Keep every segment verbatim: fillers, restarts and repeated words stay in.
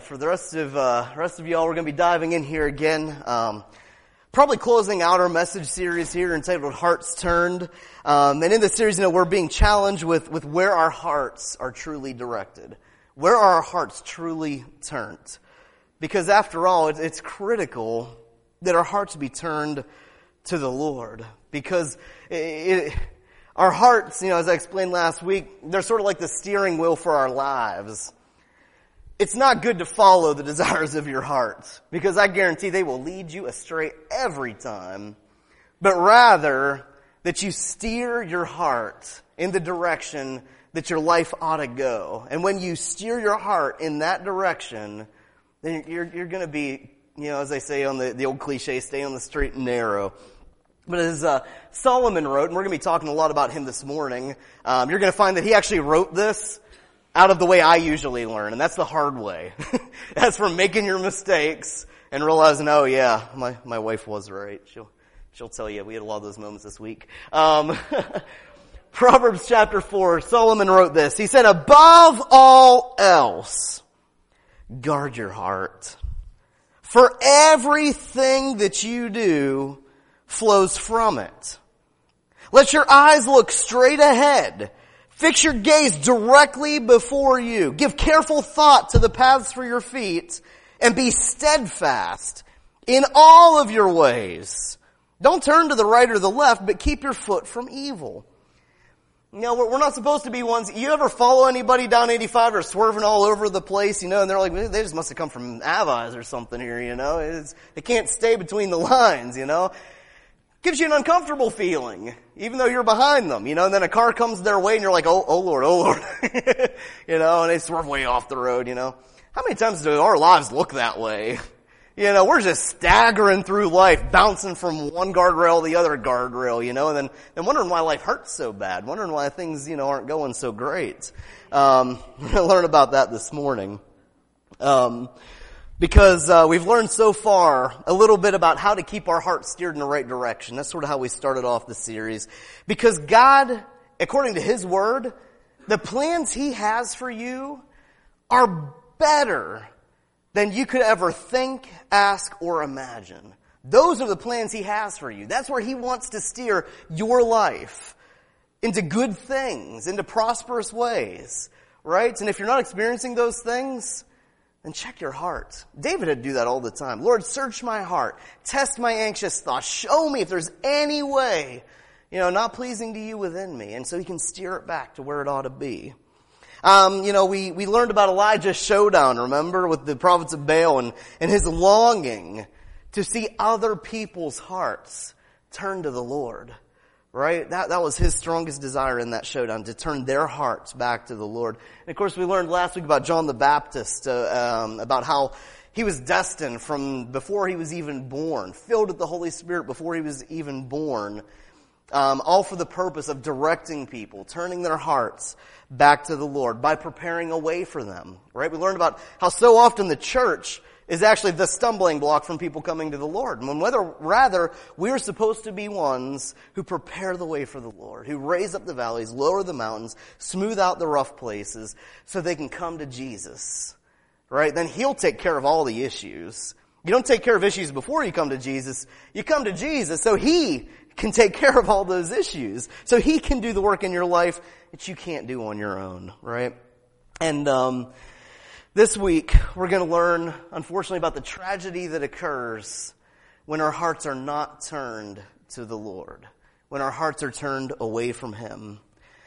for the rest of uh, rest of y'all, we're going to be diving in here again. Um, probably closing out our message series here entitled "Hearts Turned." Um, and in this series, you know, we're being challenged with with where our hearts are truly directed, where are our hearts truly turned. Because after all, it, it's critical that our hearts be turned to the Lord. Because it, it, our hearts, you know, as I explained last week, they're sort of like the steering wheel for our lives. It's not good to follow the desires of your heart, because I guarantee they will lead you astray every time. But rather, that you steer your heart in the direction that your life ought to go. And when you steer your heart in that direction, then you're, you're going to be, you know, as they say on the, the old cliche, stay on the straight and narrow. But as uh, Solomon wrote, and we're going to be talking a lot about him this morning, um, you're going to find that he actually wrote this out of the way I usually learn, and that's the hard way. That's from making your mistakes and realizing, oh yeah, my, my wife was right. She'll, she'll tell you, we had a lot of those moments this week. Um, Proverbs chapter four, Solomon wrote this. He said, above all else, guard your heart. For everything that you do flows from it. Let your eyes look straight ahead. Fix your gaze directly before you. Give careful thought to the paths for your feet, and be steadfast in all of your ways. Don't turn to the right or the left, but keep your foot from evil. You know, we're not supposed to be ones, you ever follow anybody down eighty-five or swerving all over the place, you know, and they're like, they just must have come from Avi's or something here, you know. It's, they can't stay between the lines, you know. Gives you an uncomfortable feeling, even though you're behind them, you know, and then a car comes their way and you're like, oh, oh Lord, oh Lord, you know, and they swerve way off the road, you know. How many times do our lives look that way? You know, we're just staggering through life, bouncing from one guardrail to the other guardrail, you know, and then, then wondering why life hurts so bad, wondering why things, you know, aren't going so great. Um, we're going to learn about that this morning. Um, Because uh, we've learned so far a little bit about how to keep our hearts steered in the right direction. That's sort of how we started off the series. Because God, according to His Word, the plans He has for you are better than you could ever think, ask, or imagine. Those are the plans He has for you. That's where He wants to steer your life into good things, into prosperous ways, right? And if you're not experiencing those things, and check your heart. David had to do that all the time. Lord, search my heart. Test my anxious thoughts. Show me if there's any way, you know, not pleasing to you within me. And so He can steer it back to where it ought to be. Um, you know, we, we learned about Elijah's showdown, remember, with the prophets of Baal and, and his longing to see other people's hearts turn to the Lord. Right? That, that was his strongest desire in that showdown, to turn their hearts back to the Lord. And of course, we learned last week about John the Baptist, uh, um, about how he was destined from before he was even born, filled with the Holy Spirit before he was even born, um, all for the purpose of directing people, turning their hearts back to the Lord by preparing a way for them. Right? We learned about how so often the church is actually the stumbling block from people coming to the Lord. And whether, rather, we're supposed to be ones who prepare the way for the Lord, who raise up the valleys, lower the mountains, smooth out the rough places, so they can come to Jesus. Right? Then He'll take care of all the issues. You don't take care of issues before you come to Jesus. You come to Jesus so He can take care of all those issues. So He can do the work in your life that you can't do on your own. Right? And, um... this week, we're going to learn, unfortunately, about the tragedy that occurs when our hearts are not turned to the Lord, when our hearts are turned away from Him.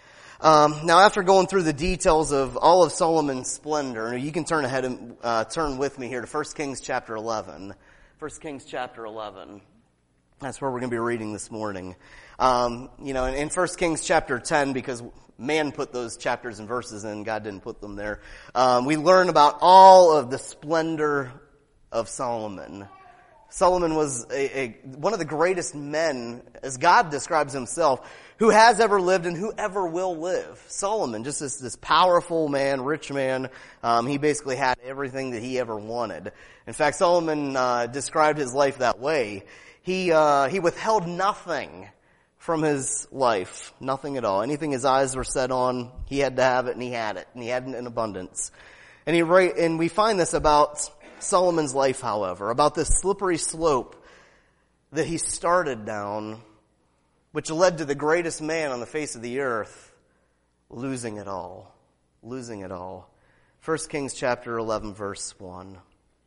Um, now, after going through the details of all of Solomon's splendor, you can turn ahead and uh, turn with me here to First Kings chapter eleven. First Kings chapter eleven. That's where we're going to be reading this morning. Um, you know, in, in First Kings chapter ten, because man put those chapters and verses in, God didn't put them there. Um, we learn about all of the splendor of Solomon. Solomon was a, a, one of the greatest men, as God describes Himself, who has ever lived and who ever will live. Solomon, just this, this powerful man, rich man, um, he basically had everything that he ever wanted. In fact, Solomon uh, described his life that way. He uh, he withheld nothing from his life, nothing at all. Anything his eyes were set on, he had to have it, and he had it, and he had it in abundance. And he write, and we find this about Solomon's life, however, about this slippery slope that he started down, which led to the greatest man on the face of the earth losing it all. Losing it all. First Kings chapter eleven, verse one.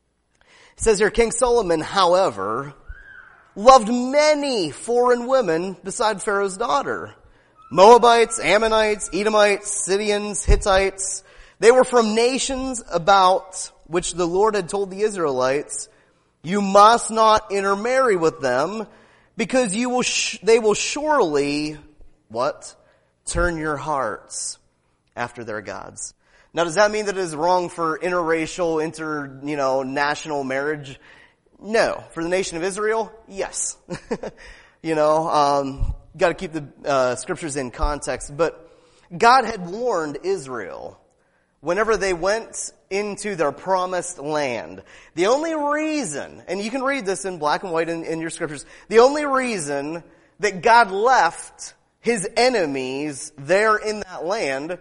It says here, King Solomon, however, loved many foreign women beside Pharaoh's daughter. Moabites, Ammonites, Edomites, Sidonians, Hittites. They were from nations about which the Lord had told the Israelites, you must not intermarry with them, because you will sh- they will surely, what? Turn your hearts after their gods. Now, does that mean that it is wrong for interracial, inter, you know, national marriage? No. For the nation of Israel? Yes. you know, um, got to keep the uh, scriptures in context. But God had warned Israel whenever they went into their promised land. The only reason, and you can read this in black and white in, in your scriptures, the only reason that God left his enemies there in that land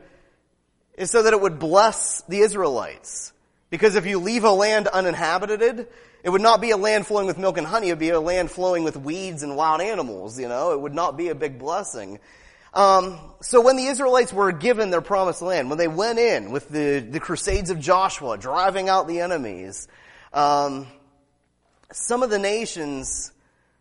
is so that it would bless the Israelites. Because if you leave a land uninhabited, it would not be a land flowing with milk and honey, it would be a land flowing with weeds and wild animals, you know. It would not be a big blessing. Um, so when the Israelites were given their promised land, when they went in with the, the crusades of Joshua, driving out the enemies, um, some of the nations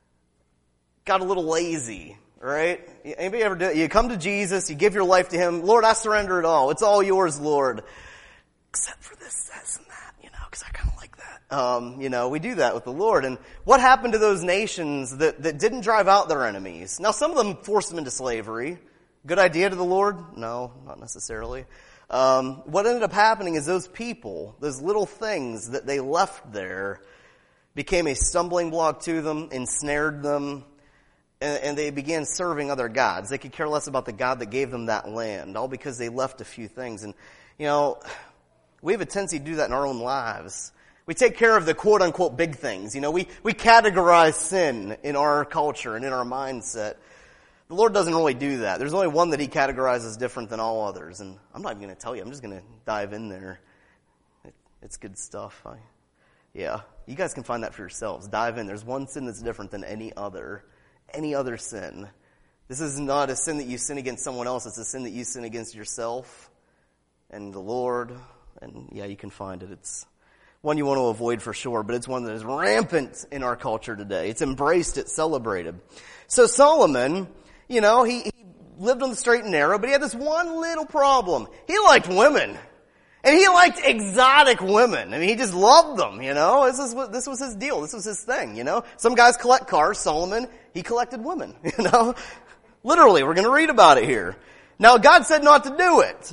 got a little lazy, right? Anybody ever do it? You come to Jesus, you give your life to him. Lord, I surrender it all. It's all yours, Lord. Except for this, this, and that, you know, because I kind of like that. Um, you know, we do that with the Lord. And what happened to those nations that, that didn't drive out their enemies? Now, some of them forced them into slavery. Good idea to the Lord? No, not necessarily. Um, what ended up happening is those people, those little things that they left there, became a stumbling block to them, ensnared them, and, and they began serving other gods. They could care less about the God that gave them that land, all because they left a few things. And, you know, we have a tendency to do that in our own lives. We take care of the quote-unquote big things. You know, we, we categorize sin in our culture and in our mindset. The Lord doesn't really do that. There's only one that he categorizes different than all others. And I'm not even going to tell you. I'm just going to dive in there. It, it's good stuff. I, yeah, you guys can find that for yourselves. Dive in. There's one sin that's different than any other. Any other sin. This is not a sin that you sin against someone else. It's a sin that you sin against yourself and the Lord. And yeah, you can find it. It's one you want to avoid for sure, but it's one that is rampant in our culture today. It's embraced, it's celebrated. So Solomon, you know, he, he lived on the straight and narrow, but he had this one little problem. He liked women. And he liked exotic women. I mean, he just loved them, you know. This is what, this was his deal. This was his thing, you know. Some guys collect cars. Solomon, he collected women, you know. Literally, we're going to read about it here. Now, God said not to do it.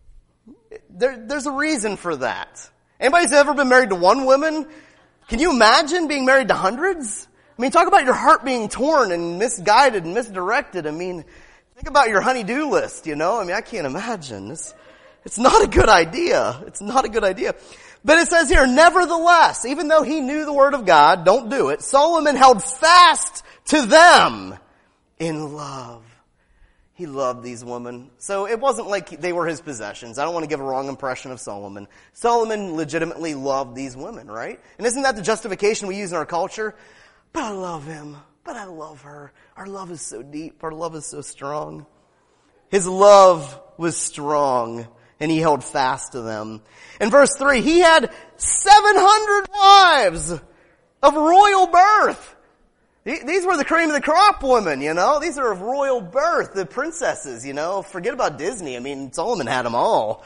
There, there's a reason for that. Anybody's ever been married to one woman? Can you imagine being married to hundreds? I mean, talk about your heart being torn and misguided and misdirected. I mean, think about your honey-do list, you know. I mean, I can't imagine. It's, it's not a good idea. It's not a good idea. But it says here, nevertheless, even though he knew the word of God, don't do it, Solomon held fast to them in love. He loved these women. So it wasn't like they were his possessions. I don't want to give a wrong impression of Solomon. Solomon legitimately loved these women, right? And isn't that the justification we use in our culture? But I love him. But I love her. Our love is so deep. Our love is so strong. His love was strong, and he held fast to them. In verse three, he had seven hundred wives of royal birth. These were the cream of the crop women, you know. These are of royal birth, the princesses, you know. Forget about Disney. I mean, Solomon had them all.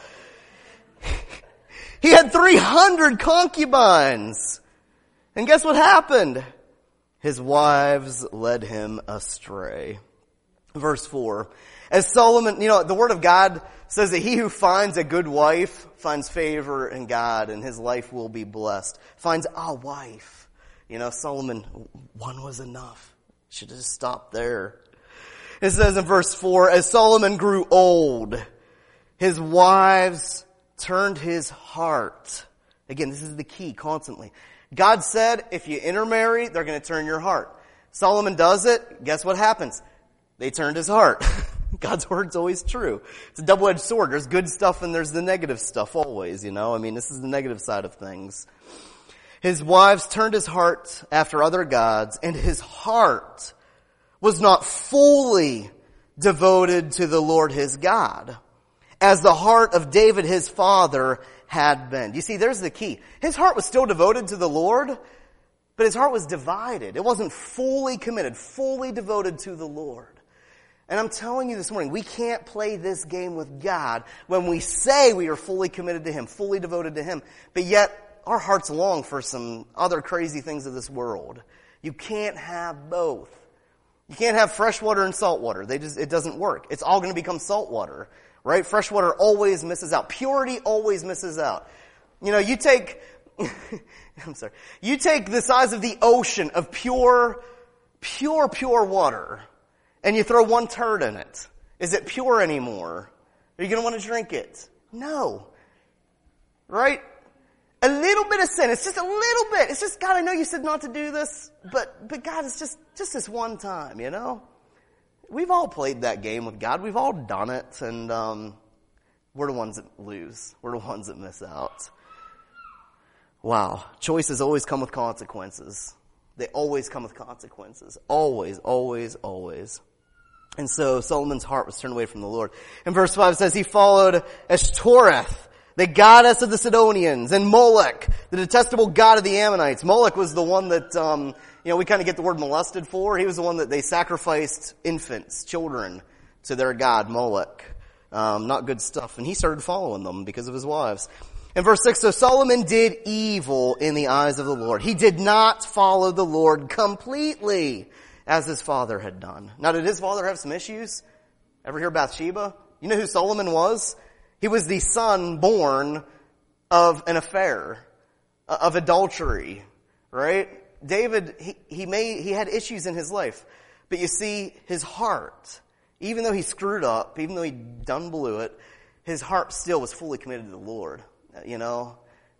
He had three hundred concubines. And guess what happened? His wives led him astray. Verse four. As Solomon, you know, the word of God says that he who finds a good wife finds favor in God, and his life will be blessed. Finds a wife. You know, Solomon, one was enough. Should have just stopped there. It says in verse four, as Solomon grew old, his wives turned his heart. Again, this is the key constantly. God said, if you intermarry, they're going to turn your heart. Solomon does it. Guess what happens? They turned his heart. God's word's always true. It's a double-edged sword. There's good stuff and there's the negative stuff always, you know. I mean, this is the negative side of things. His wives turned his heart after other gods, and his heart was not fully devoted to the Lord his God, as the heart of David his father had been. You see, there's the key. His heart was still devoted to the Lord, but his heart was divided. It wasn't fully committed, fully devoted to the Lord. And I'm telling you this morning, we can't play this game with God when we say we are fully committed to him, fully devoted to him, but yet our hearts long for some other crazy things of this world. You can't have both. You can't have fresh water and salt water. They just, it doesn't work. It's all going to become salt water, right? Fresh water always misses out. Purity always misses out. You know, you take, I'm sorry, you take the size of the ocean of pure, pure, pure water, and you throw one turd in it. Is it pure anymore? Are you going to want to drink it? No. Right? A little bit of sin. It's just a little bit. It's just, God, I know you said not to do this, but, but God, it's just, just this one time, you know? We've all played that game with God. We've all done it, and, um, we're the ones that lose. We're the ones that miss out. Wow. Choices always come with consequences. They always come with consequences. Always, always, always. And so Solomon's heart was turned away from the Lord. In verse five it says, he followed Ashtoreth, the goddess of the Sidonians, and Molech, the detestable god of the Ammonites. Molech was the one that, um, you know, we kind of get the word molested for. He was the one that they sacrificed infants, children, to their god, Molech. Um, not good stuff. And he started following them because of his wives. In verse six, so Solomon did evil in the eyes of the Lord. He did not follow the Lord completely as his father had done. Now, did his father have some issues? Ever hear Bathsheba? You know who Solomon was? He was the son born of an affair, of adultery, right? David, he, he made, he had issues in his life. But you see, his heart, even though he screwed up, even though he done blew it, his heart still was fully committed to the Lord, you know?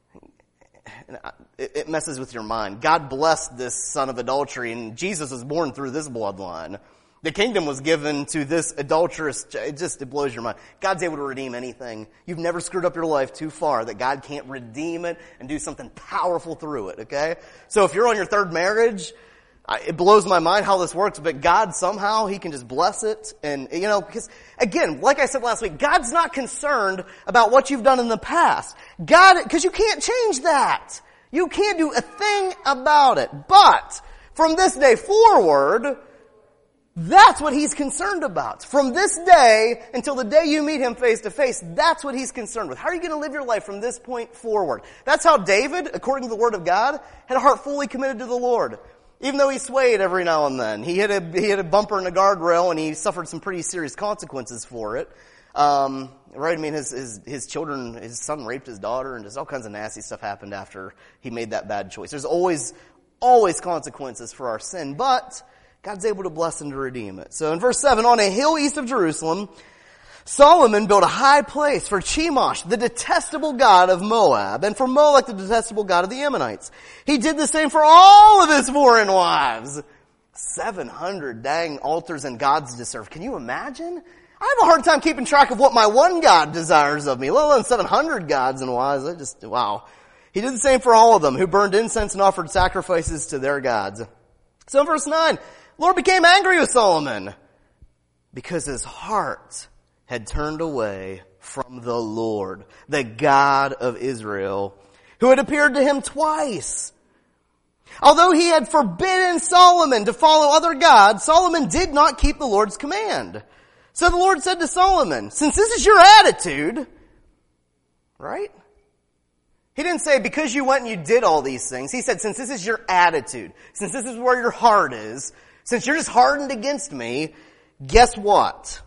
It, it messes with your mind. God blessed this son of adultery, and Jesus was born through this bloodline. The kingdom was given to this adulterous, it just, it blows your mind. God's able to redeem anything. You've never screwed up your life too far that God can't redeem it and do something powerful through it, okay? So if you're on your third marriage, it blows my mind how this works, but God somehow, He can just bless it. And, you know, because again, like I said last week, God's not concerned about what you've done in the past. God, because you can't change that. You can't do a thing about it. But from this day forward, that's what He's concerned about. From this day until the day you meet Him face to face, that's what He's concerned with. How are you going to live your life from this point forward? That's how David, according to the Word of God, had a heart fully committed to the Lord. Even though he swayed every now and then. He hit a, he hit a bumper in a guardrail and he suffered some pretty serious consequences for it. Um, right? I mean, his, his, his children, his son raped his daughter and just all kinds of nasty stuff happened after he made that bad choice. There's always, always consequences for our sin, but God's able to bless and to redeem it. So in verse seven, on a hill east of Jerusalem, Solomon built a high place for Chemosh, the detestable god of Moab, and for Molech, the detestable god of the Ammonites. He did the same for all of his foreign wives. seven hundred dang altars and gods to serve. Can you imagine? I have a hard time keeping track of what my one God desires of me, let alone seven hundred gods and wives. I just, wow. He did the same for all of them, who burned incense and offered sacrifices to their gods. So in verse nine, the Lord became angry with Solomon because his heart had turned away from the Lord, the God of Israel, who had appeared to him twice. Although he had forbidden Solomon to follow other gods, Solomon did not keep the Lord's command. So the Lord said to Solomon, since this is your attitude, right? He didn't say because you went and you did all these things. He said since this is your attitude, since this is where your heart is, since you're just hardened against me, guess what?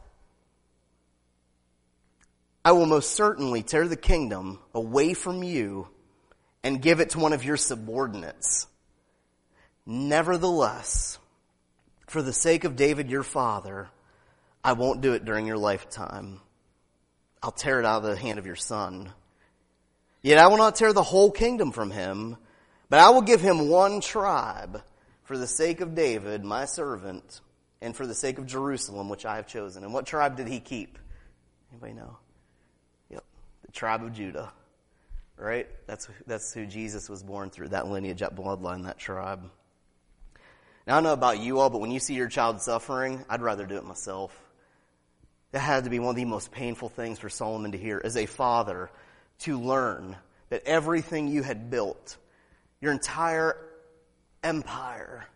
I will most certainly tear the kingdom away from you and give it to one of your subordinates. Nevertheless, for the sake of David your father, I won't do it during your lifetime. I'll tear it out of the hand of your son. Yet I will not tear the whole kingdom from him, but I will give him one tribe for the sake of David, my servant, and for the sake of Jerusalem, which I have chosen. And what tribe did he keep? Anybody know? Yep, the tribe of Judah. Right? That's that's who Jesus was born through, that lineage, that bloodline, that tribe. Now, I don't know about you all, but when you see your child suffering, I'd rather do it myself. That had to be one of the most painful things for Solomon to hear as a father, to learn that everything you had built, your entire empire,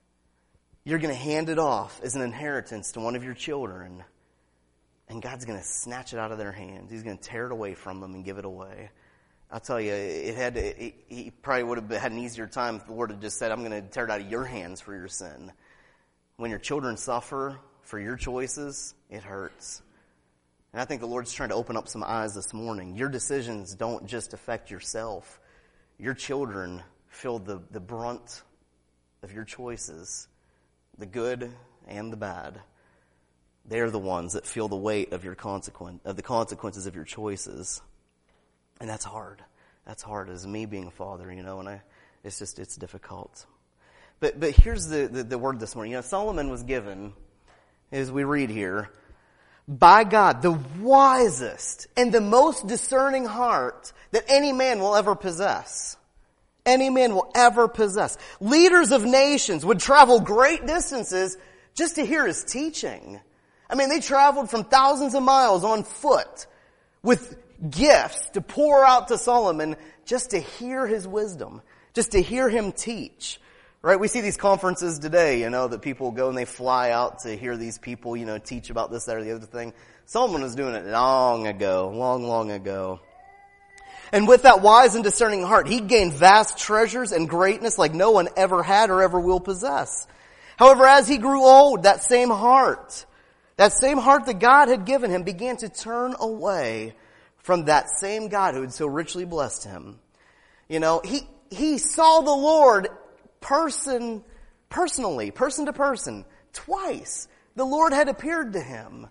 you're going to hand it off as an inheritance to one of your children, and God's going to snatch it out of their hands. He's going to tear it away from them and give it away. I'll tell you, it had to, it, he probably would have had an easier time if the Lord had just said, I'm going to tear it out of your hands for your sin. When your children suffer for your choices, it hurts. And I think the Lord's trying to open up some eyes this morning. Your decisions don't just affect yourself. Your children feel the, the brunt of your choices, the good and the bad. They're the ones that feel the weight of your consequence, of the consequences of your choices. And that's hard. That's hard as me being a father, you know, and I, it's just, it's difficult. But, but here's the, the, the word this morning. You know, Solomon was given, as we read here, by God, the wisest and the most discerning heart that any man will ever possess. Any man will ever possess. Leaders of nations would travel great distances just to hear his teaching. I mean, they traveled from thousands of miles on foot with gifts to pour out to Solomon just to hear his wisdom, just to hear him teach. Right? We see these conferences today, you know, that people go and they fly out to hear these people, you know, teach about this, that, or the other thing. Solomon was doing it long ago, long, long ago. And with that wise and discerning heart, he gained vast treasures and greatness like no one ever had or ever will possess. However, as he grew old, that same heart, that same heart that God had given him began to turn away from that same God who had so richly blessed him. You know, he, he saw the Lord person, personally, person to person, twice. The Lord had appeared to him.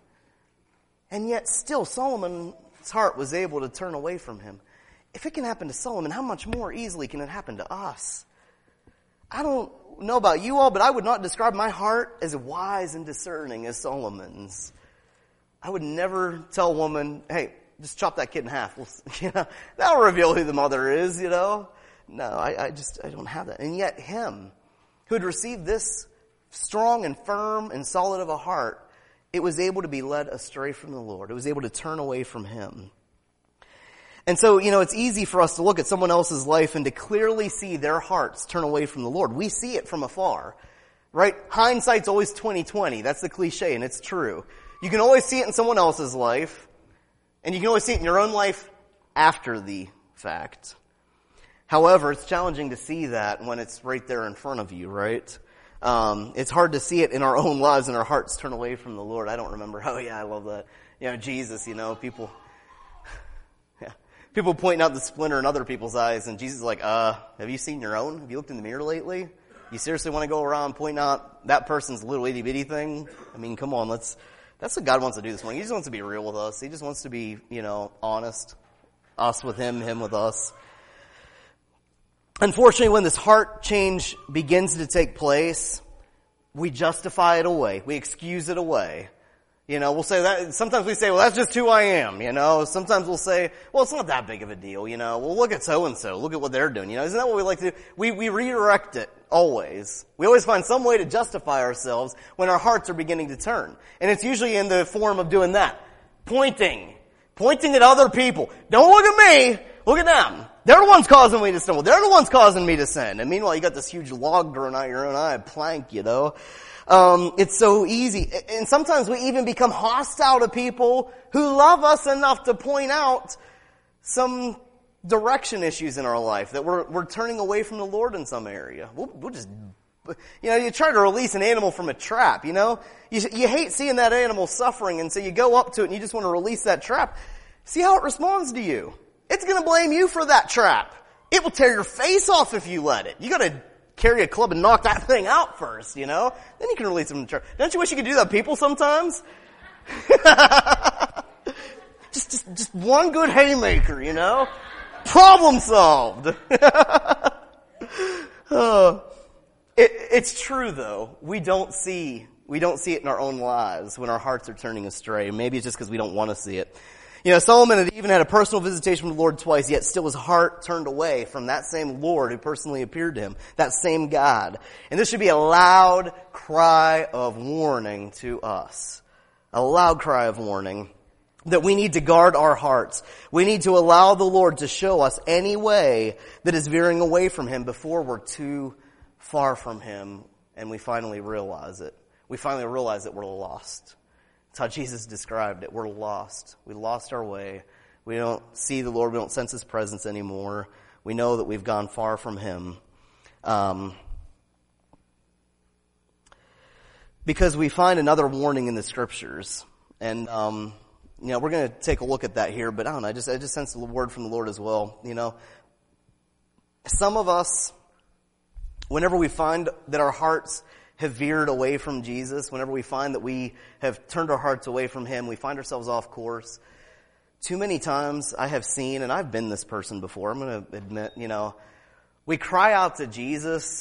And yet still Solomon's heart was able to turn away from him. If it can happen to Solomon, how much more easily can it happen to us? I don't know about you all, but I would not describe my heart as wise and discerning as Solomon's. I would never tell a woman, hey, just chop that kid in half. We'll, you know, that'll reveal who the mother is, you know. No, I, I just, I don't have that. And yet him, who had received this strong and firm and solid of a heart, it was able to be led astray from the Lord. It was able to turn away from him. And so, you know, it's easy for us to look at someone else's life and to clearly see their hearts turn away from the Lord. We see it from afar, right? Hindsight's always twenty twenty. That's the cliche, and it's true. You can always see it in someone else's life, and you can always see it in your own life after the fact. However, it's challenging to see that when it's right there in front of you, right? Um, it's hard to see it in our own lives and our hearts turn away from the Lord. I don't remember. Oh yeah, I love that. You know, Jesus, you know, people, yeah, people pointing out the splinter in other people's eyes, and Jesus is like, uh, have you seen your own? Have you looked in the mirror lately? You seriously want to go around pointing out that person's little itty bitty thing? I mean, come on, let's, that's what God wants to do this morning. He just wants to be real with us. He just wants to be, you know, honest. Us with him, him with us. Unfortunately, when this heart change begins to take place, we justify it away. We excuse it away. You know, we'll say that, sometimes we say, well, that's just who I am, you know. Sometimes we'll say, well, it's not that big of a deal, you know. Well, look at so-and-so. Look at what they're doing, you know. Isn't that what we like to do? We, we redirect it, always. We always find some way to justify ourselves when our hearts are beginning to turn. And it's usually in the form of doing that. Pointing. Pointing at other people. Don't look at me. Look at them. They're the ones causing me to stumble. They're the ones causing me to sin. And meanwhile, you got this huge log growing out your own eye, a plank, you know. Um, it's so easy. And sometimes we even become hostile to people who love us enough to point out some direction issues in our life, that we're, we're turning away from the Lord in some area. We'll, we'll just, you know, you try to release an animal from a trap, you know. You, you hate seeing that animal suffering, and so you go up to it and you just want to release that trap. See how it responds to you. It's going to blame you for that trap. It will tear your face off if you let it. You got to carry a club and knock that thing out first, you know? Then you can release them from the trap. Don't you wish you could do that to people sometimes? just, just, just one good haymaker, you know? Problem solved. oh. it, it's true though. We don't see we don't see it in our own lives when our hearts are turning astray. Maybe it's just because we don't want to see it. You know, Solomon had even had a personal visitation from the Lord twice, yet still his heart turned away from that same Lord who personally appeared to him, that same God. And this should be a loud cry of warning to us. A loud cry of warning that we need to guard our hearts. We need to allow the Lord to show us any way that is veering away from him before we're too far from him and we finally realize it. We finally realize that we're lost. That's how Jesus described it. We're lost. We lost our way. We don't see the Lord. We don't sense his presence anymore. We know that we've gone far from him. Um, because we find another warning in the scriptures. And, um, you know, we're going to take a look at that here. But I don't know. I just, I just sense the word from the Lord as well. You know, some of us, whenever we find that our hearts have veered away from Jesus, whenever we find that we have turned our hearts away from him, we find ourselves off course. Too many times I have seen, and I've been this person before, I'm going to admit, you know, we cry out to Jesus.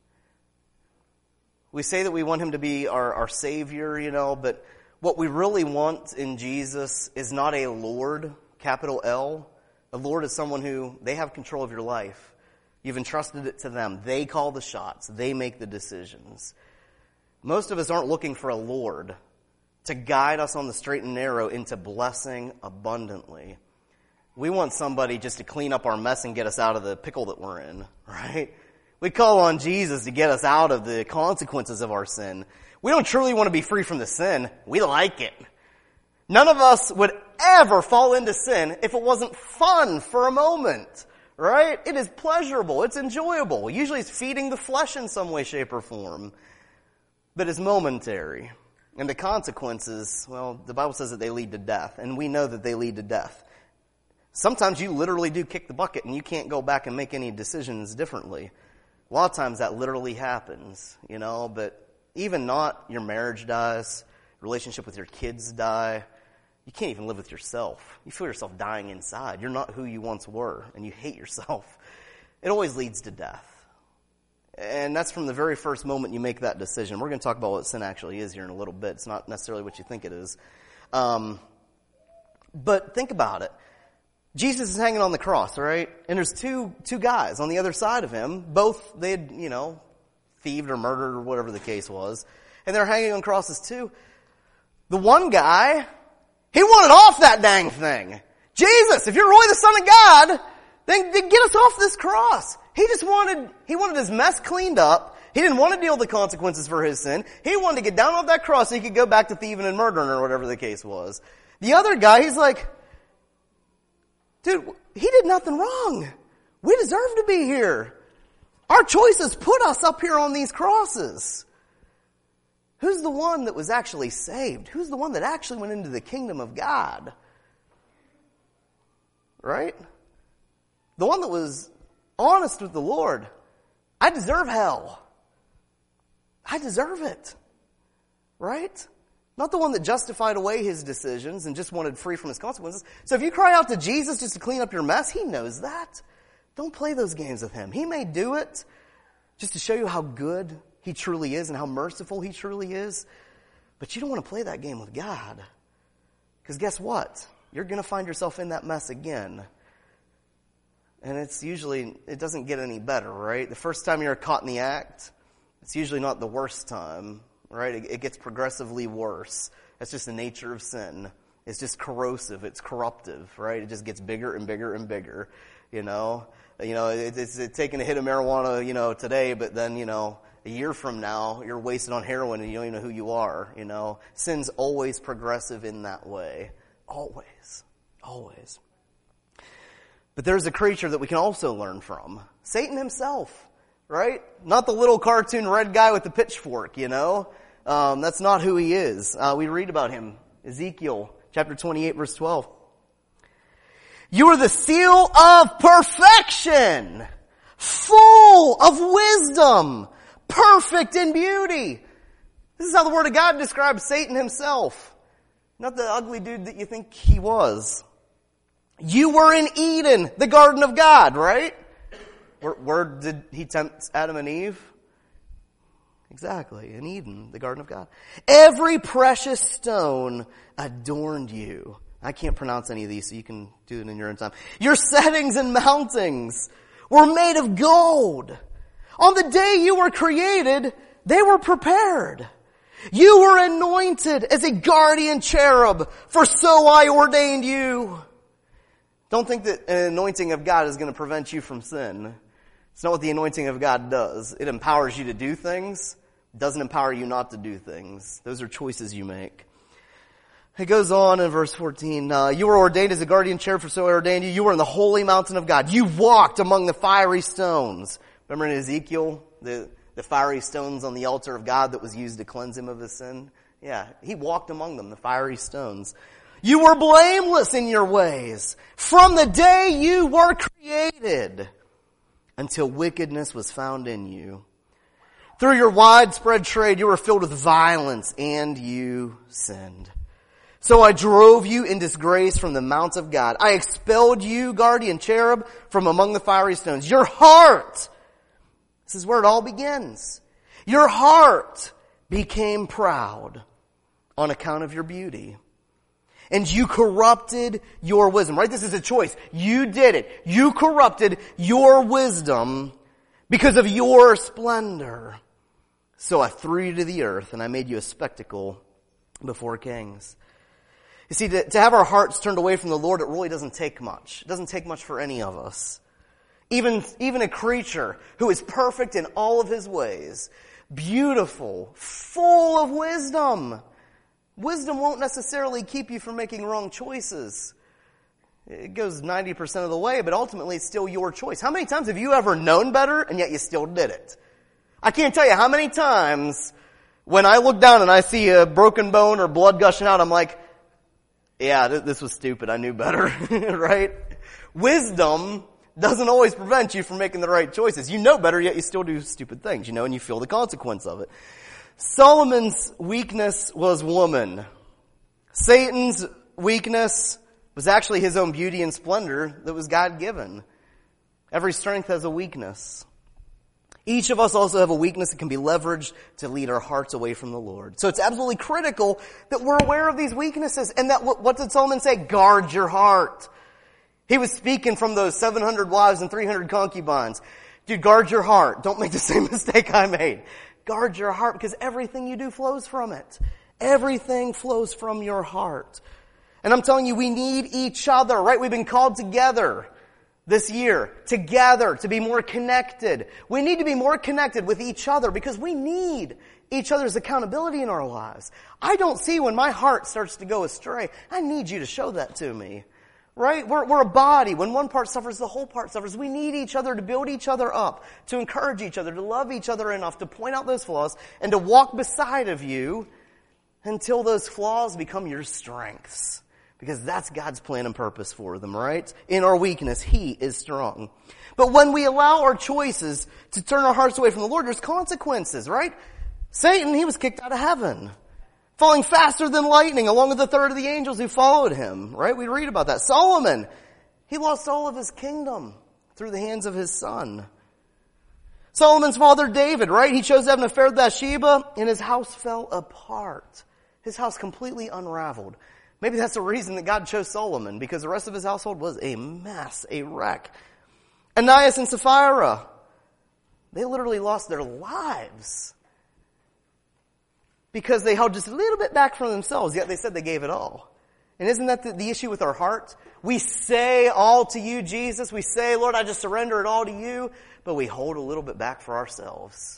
We say that we want him to be our, our Savior, you know, but what we really want in Jesus is not a Lord, capital L. A Lord is someone who, they have control of your life. You've entrusted it to them. They call the shots. They make the decisions. Most of us aren't looking for a Lord to guide us on the straight and narrow into blessing abundantly. We want somebody just to clean up our mess and get us out of the pickle that we're in, right? We call on Jesus to get us out of the consequences of our sin. We don't truly want to be free from the sin. We like it. None of us would ever fall into sin if it wasn't fun for a moment. Right? It is pleasurable. It's enjoyable. Usually it's feeding the flesh in some way, shape, or form. But it's momentary. And the consequences, well, the Bible says that they lead to death. And we know that they lead to death. Sometimes you literally do kick the bucket and you can't go back and make any decisions differently. A lot of times that literally happens, you know. But even not, your marriage dies. Relationship with your kids die. You can't even live with yourself. You feel yourself dying inside. You're not who you once were, and you hate yourself. It always leads to death. And that's from the very first moment you make that decision. We're going to talk about what sin actually is here in a little bit. It's not necessarily what you think it is. Um, but think about it. Jesus is hanging on the cross, right? And there's two two guys on the other side of him. Both, they had, you know, thieved or murdered or whatever the case was. And they're hanging on crosses too. The one guy, he wanted off that dang thing. Jesus, if you're really the Son of God, then, then get us off this cross. He just wanted, he wanted his mess cleaned up. He didn't want to deal with the consequences for his sin. He wanted to get down off that cross so he could go back to thieving and murdering or whatever the case was. The other guy, he's like, dude, he did nothing wrong. We deserve to be here. Our choices put us up here on these crosses. Who's the one that was actually saved? Who's the one that actually went into the kingdom of God? Right? The one that was honest with the Lord. I deserve hell. I deserve it. Right? Not the one that justified away his decisions and just wanted free from his consequences. So if you cry out to Jesus just to clean up your mess, he knows that. Don't play those games with him. He may do it just to show you how good he truly is and how merciful he truly is. But you don't want to play that game with God. Because guess what? You're going to find yourself in that mess again. And it's usually, it doesn't get any better, right? The first time you're caught in the act, it's usually not the worst time, right? It, it gets progressively worse. That's just the nature of sin. It's just corrosive. It's corruptive, right? It just gets bigger and bigger and bigger, you know? You know, it, it's, it's taking a hit of marijuana, you know, today, but then, you know, a year from now, you're wasted on heroin and you don't even know who you are, you know. Sin's always progressive in that way. Always. Always. But there's a creature that we can also learn from. Satan himself, right? Not the little cartoon red guy with the pitchfork, you know. Um, that's not who he is. Uh, we read about him. Ezekiel chapter twenty-eight, verse twelve. You are the seal of perfection, full of wisdom, perfect in beauty. This is how the Word of God describes Satan himself. Not the ugly dude that you think he was. You were in Eden, the garden of God, right? Where, where did he tempt Adam and Eve? Exactly, in Eden, the garden of God. Every precious stone adorned you. I can't pronounce any of these, so you can do it in your own time. Your settings and mountings were made of gold. On the day you were created, they were prepared. You were anointed as a guardian cherub, for so I ordained you. Don't think that an anointing of God is going to prevent you from sin. It's not what the anointing of God does. It empowers you to do things. It doesn't empower you not to do things. Those are choices you make. It goes on in verse fourteen. Uh, you were ordained as a guardian cherub, for so I ordained you. You were in the holy mountain of God. You walked among the fiery stones. Remember in Ezekiel, the, the fiery stones on the altar of God that was used to cleanse him of his sin? Yeah, he walked among them, the fiery stones. You were blameless in your ways from the day you were created until wickedness was found in you. Through your widespread trade, you were filled with violence, and you sinned. So I drove you in disgrace from the mounts of God. I expelled you, guardian cherub, from among the fiery stones. Your heart, this is where it all begins. Your heart became proud on account of your beauty. And you corrupted your wisdom, right? This is a choice. You did it. You corrupted your wisdom because of your splendor. So I threw you to the earth, and I made you a spectacle before kings. You see, to, to have our hearts turned away from the Lord, it really doesn't take much. It doesn't take much for any of us. Even, even a creature who is perfect in all of his ways, beautiful, full of wisdom. Wisdom won't necessarily keep you from making wrong choices. It goes ninety percent of the way, but ultimately it's still your choice. How many times have you ever known better and yet you still did it? I can't tell you how many times when I look down and I see a broken bone or blood gushing out, I'm like, yeah, th- this was stupid. I knew better, right? Wisdom doesn't always prevent you from making the right choices. You know better, yet you still do stupid things, you know, and you feel the consequence of it. Solomon's weakness was woman. Satan's weakness was actually his own beauty and splendor that was God-given. Every strength has a weakness. Each of us also have a weakness that can be leveraged to lead our hearts away from the Lord. So it's absolutely critical that we're aware of these weaknesses. And that, what, what did Solomon say? Guard your heart. He was speaking from those seven hundred wives and three hundred concubines. Dude, guard your heart. Don't make the same mistake I made. Guard your heart, because everything you do flows from it. Everything flows from your heart. And I'm telling you, we need each other, right? We've been called together this year, together, to be more connected. We need to be more connected with each other because we need each other's accountability in our lives. I don't see when my heart starts to go astray. I need you to show that to me. Right? We're, we're a body. When one part suffers, the whole part suffers. We need each other to build each other up, to encourage each other, to love each other enough to point out those flaws and to walk beside of you until those flaws become your strengths. Because that's God's plan and purpose for them, right? In our weakness, He is strong. But when we allow our choices to turn our hearts away from the Lord, there's consequences, right? Satan, he was kicked out of heaven, falling faster than lightning, along with a third of the angels who followed him, right? We read about that. Solomon, he lost all of his kingdom through the hands of his son. Solomon's father David, right? He chose to have an affair with Bathsheba, and his house fell apart. His house completely unraveled. Maybe that's the reason that God chose Solomon, because the rest of his household was a mess, a wreck. Ananias and Sapphira, they literally lost their lives because they held just a little bit back from themselves, yet they said they gave it all. And isn't that the, the issue with our heart? We say all to you, Jesus. We say, Lord, I just surrender it all to you, but we hold a little bit back for ourselves.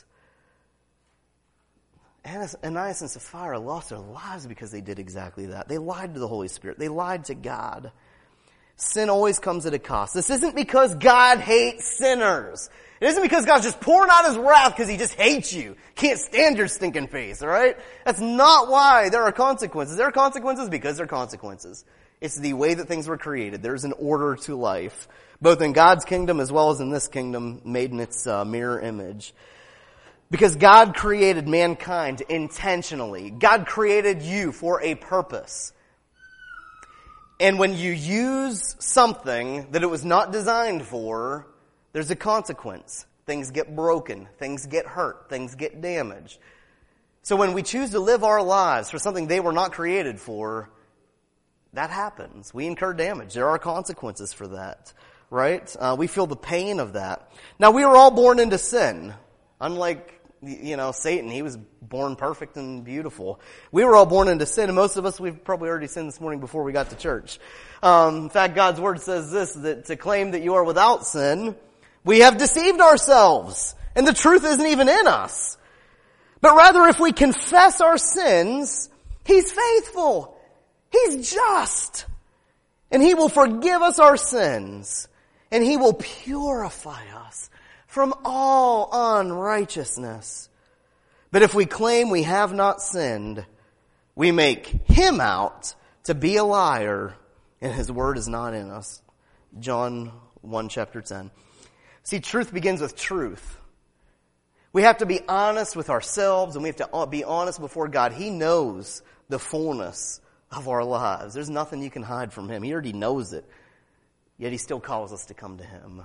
Ananias and Sapphira lost their lives because they did exactly that. They lied to the Holy Spirit. They lied to God. Sin always comes at a cost. This isn't because God hates sinners. It isn't because God's just pouring out His wrath because He just hates you. Can't stand your stinking face, all right? That's not why there are consequences. There are consequences because there are consequences. It's the way that things were created. There's an order to life, both in God's kingdom as well as in this kingdom, made in its uh, mirror image. Because God created mankind intentionally. God created you for a purpose. And when you use something that it was not designed for, there's a consequence. Things get broken. Things get hurt. Things get damaged. So when we choose to live our lives for something they were not created for, that happens. We incur damage. There are consequences for that, right? Uh, we feel the pain of that. Now, we were all born into sin. Unlike, you know, Satan, he was born perfect and beautiful. We were all born into sin, and most of us, we've probably already sinned this morning before we got to church. Um, in fact, God's Word says this, that to claim that you are without sin, we have deceived ourselves, and the truth isn't even in us. But rather, if we confess our sins, He's faithful. He's just. And He will forgive us our sins. And He will purify us from all unrighteousness. But if we claim we have not sinned, we make Him out to be a liar, and His word is not in us. John one, chapter ten. See, truth begins with truth. We have to be honest with ourselves, and we have to be honest before God. He knows the fullness of our lives. There's nothing you can hide from Him. He already knows it. Yet He still calls us to come to Him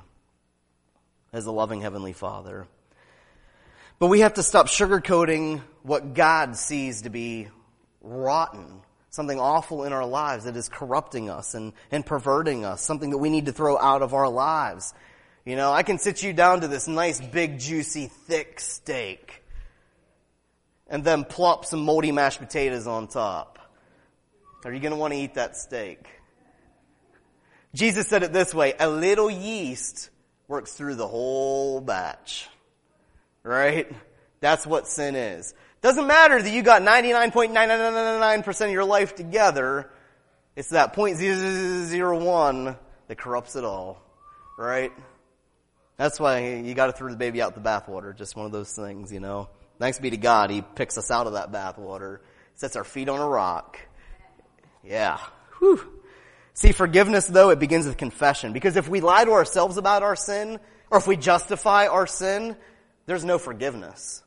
as a loving Heavenly Father. But we have to stop sugarcoating what God sees to be rotten, something awful in our lives that is corrupting us and, and perverting us, something that we need to throw out of our lives. You know, I can sit you down to this nice, big, juicy, thick steak and then plop some moldy mashed potatoes on top. Are you going to want to eat that steak? Jesus said it this way, a little yeast works through the whole batch. Right? That's what sin is. Doesn't matter that you got ninety-nine point nine nine nine nine percent of your life together. It's that zero point zero zero one that corrupts it all. Right? That's why you got to throw the baby out the bathwater. Just one of those things, you know. Thanks be to God, He picks us out of that bathwater, sets our feet on a rock. Yeah. Whew. See, forgiveness, though, it begins with confession. Because if we lie to ourselves about our sin, or if we justify our sin, there's no forgiveness.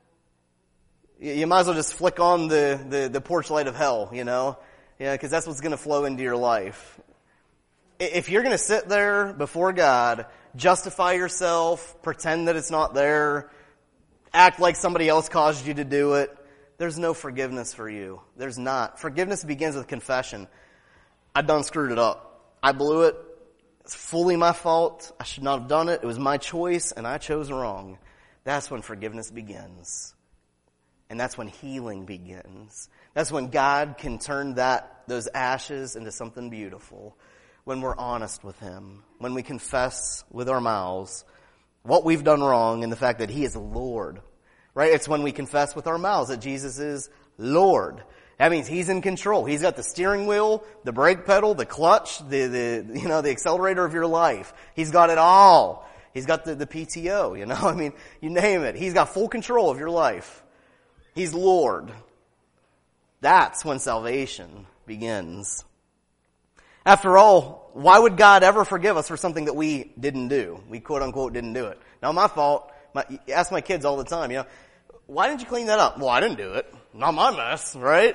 You might as well just flick on the, the, the porch light of hell, you know? Yeah, because that's what's going to flow into your life. If you're going to sit there before God, justify yourself, pretend that it's not there, act like somebody else caused you to do it, there's no forgiveness for you. There's not. Forgiveness begins with confession. I done screwed it up. I blew it. It's fully my fault. I should not have done it. It was my choice, and I chose wrong. That's when forgiveness begins. And that's when healing begins. That's when God can turn that those ashes into something beautiful. When we're honest with Him. When we confess with our mouths what we've done wrong and the fact that He is Lord. Right? It's when we confess with our mouths that Jesus is Lord. That means He's in control. He's got the steering wheel, the brake pedal, the clutch, the, the you know, the accelerator of your life. He's got it all. He's got the, the P T O, you know, I mean, you name it. He's got full control of your life. He's Lord. That's when salvation begins. After all, why would God ever forgive us for something that we didn't do? We quote unquote didn't do it. Now my fault, my, ask my kids all the time, you know, why didn't you clean that up? Well, I didn't do it. Not my mess, right?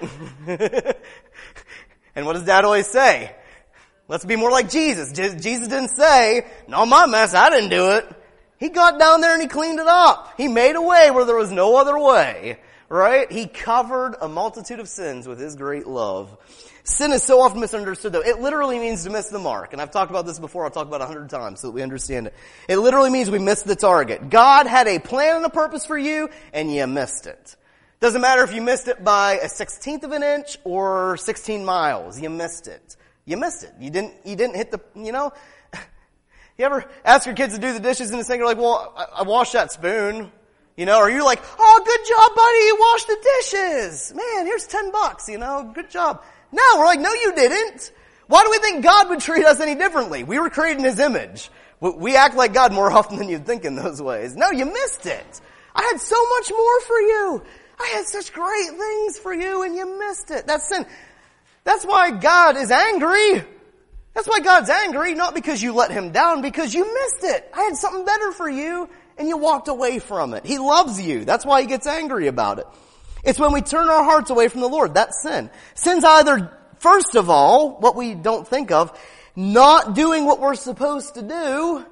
And what does Dad always say? Let's be more like Jesus. Jesus didn't say, not my mess, I didn't do it. He got down there and He cleaned it up. He made a way where there was no other way, right? He covered a multitude of sins with His great love. Sin is so often misunderstood, though. It literally means to miss the mark. And I've talked about this before. I'll talk about it a hundred times so that we understand it. It literally means we missed the target. God had a plan and a purpose for you, and you missed it. Doesn't matter if you missed it by a sixteenth of an inch or sixteen miles. You missed it. You missed it. You didn't, you didn't hit the, you know. You ever ask your kids to do the dishes and they're like, well, I, I washed that spoon. You know, or you're like, oh, good job, buddy. You washed the dishes. Man, here's ten bucks, you know. Good job. No, we're like, no, you didn't. Why do we think God would treat us any differently? We were created in His image. We act like God more often than you'd think in those ways. No, you missed it. I had so much more for you. I had such great things for you and you missed it. That's sin. That's why God is angry. That's why God's angry, not because you let Him down, because you missed it. I had something better for you and you walked away from it. He loves you. That's why He gets angry about it. It's when we turn our hearts away from the Lord. That's sin. Sin's either, first of all, what we don't think of, not doing what we're supposed to do,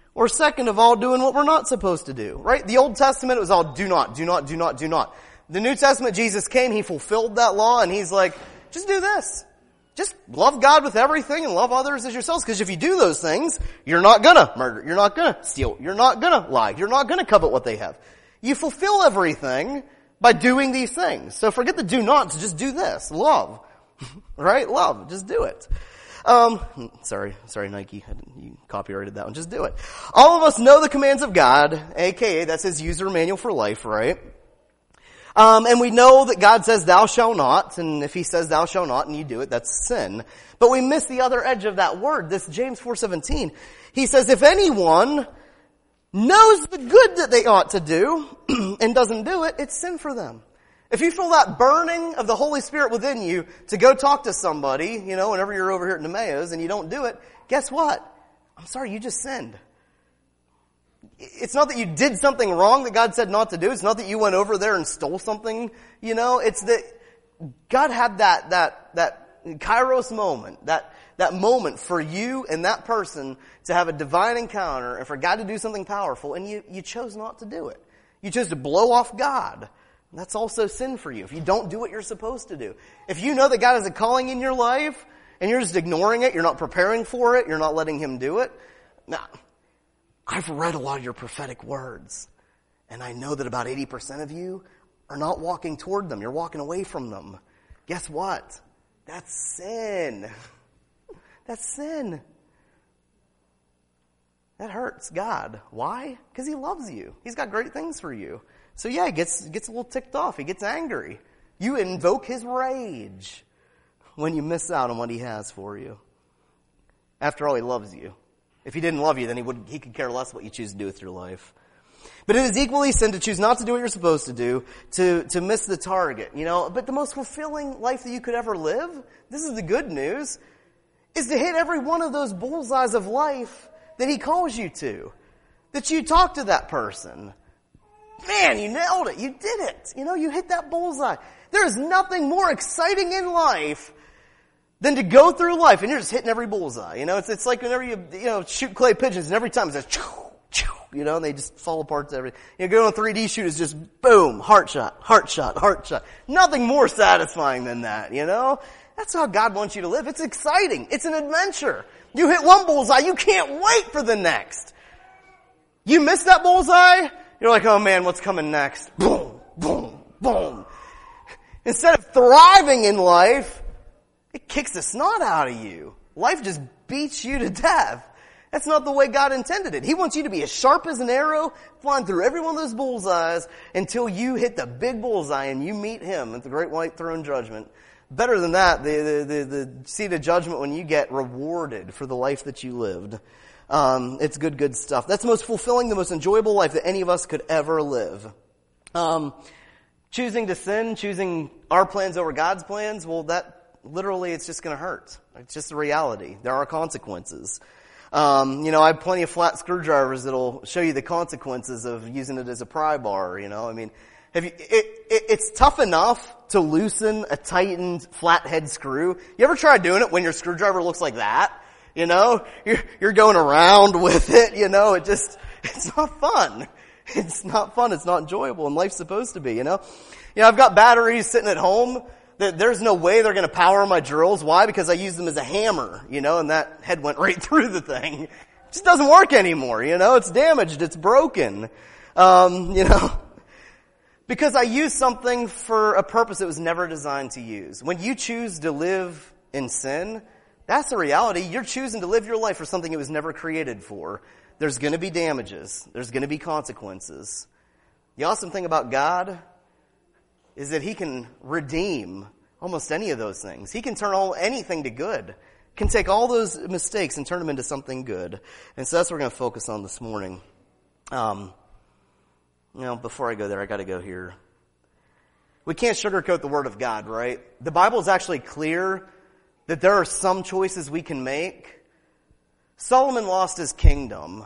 Or second of all, doing what we're not supposed to do, right? The Old Testament, it was all do not, do not, do not, do not. The New Testament, Jesus came, He fulfilled that law, and He's like, just do this. Just love God with everything and love others as yourselves. Because if you do those things, you're not gonna murder, you're not gonna steal, you're not gonna lie, you're not gonna covet what they have. You fulfill everything by doing these things. So forget the do nots, just do this. Love. Right? Love. Just do it. Um, sorry, sorry Nike, you copyrighted that one. Just do it. All of us know the commands of God, aka that's His user manual for life, right? Um, and we know that God says thou shalt not, and if He says thou shalt not and you do it, that's sin. But we miss the other edge of that word, this James four seventeen. He says, if anyone knows the good that they ought to do and doesn't do it, it's sin for them. If you feel that burning of the Holy Spirit within you to go talk to somebody, you know, whenever you're over here at Nemeos and you don't do it, guess what? I'm sorry, you just sinned. It's not that you did something wrong that God said not to do. It's not that you went over there and stole something, you know. It's that God had that, that, that Kairos moment, that, that moment for you and that person to have a divine encounter and for God to do something powerful, and you, you chose not to do it. You chose to blow off God. That's also sin for you if you don't do what you're supposed to do. If you know that God has a calling in your life and you're just ignoring it, you're not preparing for it, you're not letting Him do it. Now, I've read a lot of your prophetic words, and I know that about eighty percent of you are not walking toward them. You're walking away from them. Guess what? That's sin. That's sin. That hurts God. Why? Because He loves you. He's got great things for you. So yeah, he gets, gets a little ticked off. He gets angry. You invoke His rage when you miss out on what He has for you. After all, He loves you. If He didn't love you, then He would, He could care less what you choose to do with your life. But it is equally sin to choose not to do what you're supposed to do, to, to miss the target, you know. But the most fulfilling life that you could ever live, this is the good news, is to hit every one of those bullseyes of life that He calls you to. That you talk to that person. Man, you nailed it. You did it. You know, you hit that bullseye. There is nothing more exciting in life than to go through life and you're just hitting every bullseye. You know, it's it's like whenever you you know shoot clay pigeons and every time it's just you know, and they just fall apart to everything. You know, go on a three D shoot, it's just boom, heart shot, heart shot, heart shot. Nothing more satisfying than that, you know? That's how God wants you to live. It's exciting. It's an adventure. You hit one bullseye, you can't wait for the next. You miss that bullseye, you're like, oh man, what's coming next? Boom, boom, boom. Instead of thriving in life, it kicks the snot out of you. Life just beats you to death. That's not the way God intended it. He wants you to be as sharp as an arrow, flying through every one of those bullseyes until you hit the big bullseye and you meet Him at the great white throne judgment. Better than that, the, the, the, the seat of judgment when you get rewarded for the life that you lived. Um, it's good, good stuff. That's the most fulfilling, the most enjoyable life that any of us could ever live. Um, choosing to sin, choosing our plans over God's plans, well, that literally, it's just going to hurt. It's just the reality. There are consequences. Um, you know, I have plenty of flat screwdrivers that'll show you the consequences of using it as a pry bar. You know, I mean, have you? It, it, it's tough enough to loosen a tightened flathead screw. You ever try doing it when your screwdriver looks like that? You know, you're, you're going around with it, you know, it just, it's not fun. It's not fun. It's not enjoyable, and life's supposed to be, you know. You know, I've got batteries sitting at home that there's no way they're going to power my drills. Why? Because I use them as a hammer, you know, and that head went right through the thing. It just doesn't work anymore, you know. It's damaged. It's broken. Um, you know, because I use something for a purpose it was never designed to use. When you choose to live in sin, that's the reality. You're choosing to live your life for something it was never created for. There's going to be damages. There's going to be consequences. The awesome thing about God is that He can redeem almost any of those things. He can turn all anything to good. Can take all those mistakes and turn them into something good. And so that's what we're going to focus on this morning. Um, you know, before I go there, I got to go here. We can't sugarcoat the Word of God, right? The Bible is actually clear that there are some choices we can make. Solomon lost his kingdom,